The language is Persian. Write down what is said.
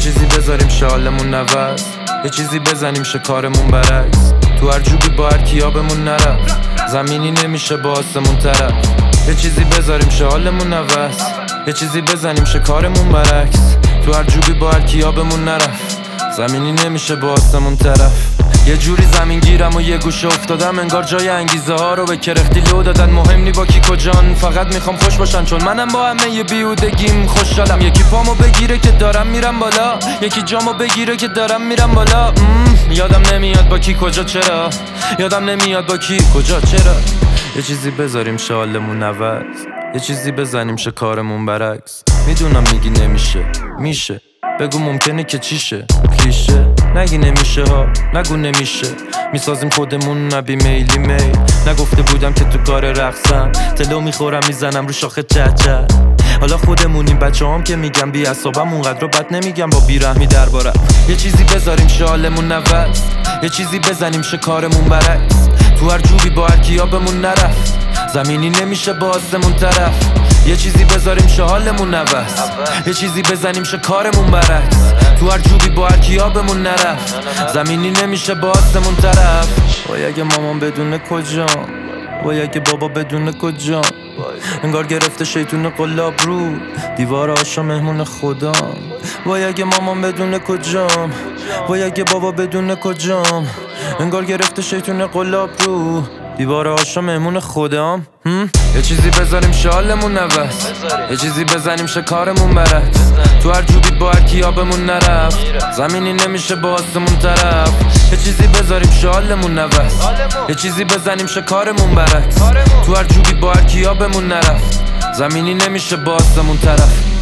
چیزی بذاریم شالمون نوز، یه چیزی بزنیم شه کارمون برعکس. تو هر جوبی با هر کیابمون نرفت، زمینی نمیشه با آسمون طرف. یه چیزی بذاریم شه حالمون نوز، یه چیزی بزنیم شه کارمون برعکس. تو هر جوبی با هر کیابمون نرفت، زمینی نمیشه با آسمون طرف. یه جوری زمین گیرم و یه گوشه افتادم، انگار جای انگیزه ها رو به کرختی لو دادن. مهم نی با کی کجان، فقط میخوام خوش باشن، چون منم با همه یه بیهودگیم خوشحالم. یکی پامو بگیره که دارم میرم بالا، یکی جامو بگیره که دارم میرم بالا. یادم نمیاد با کی کجا چرا، یادم نمیاد با کی کجا چرا. یه چیزی بذاریم شه حالمون عوض، یه چیزی بزنیم شه کارمون برعکس. میدونم میگی نمیشه، میشه، بگو ممکنه که چیشه. کلیشه نگی نمیشه ها، نگو نمیشه. میسازیم خودمون نبی میلی میل. نگفته بودم که تو کار رقصم، تلو میخورم میزنم رو شاخه چه. حالا خودمونیم بچه هم که میگم بی اصابم، اونقدر رو بد نمیگم با بیرحمی دربارم. یه چیزی بذاریم شه حالمون نوز، یه چیزی بزنیم شه کارمون برعکس. تو هر جوبی با هر کیابمون نرفت، زمینی نمیشه با آسمون طرف. یه چیزی بذاریم شه حالمون نوز، یه چیزی بزنیم شه کارمون برعکس. تو هر جوبی با هر کیابمون نرفت، زمینی نمیشه با آسمون طرف. وای اگه مامان بدونه کجام، وای اگه بابا بدونه کجام. انگار گرفته شیطون قلاب رو دیوار آشا مهمون خودم. وای اگه مامان بدونه کجام، وای اگه بابا بدونه کجام. انگار گرفته شیطون قلاب رو دیوار آشا مهمون خودم. یه چیزی بذاریم شه حالمون نوز، یه چیزی بزنیم شه کارمون برعکس. تو هر جوبی با هر کیابمون نرفت، زمینی نمیشه با آسمون طرف. یه چیزی بذاریم شه حالمون نوز، یه چیزی بزنیم شه کارمون برعکس. تو هر جوبی با هر کیابمون نرفت، زمینی نمیشه با آسمون طرف.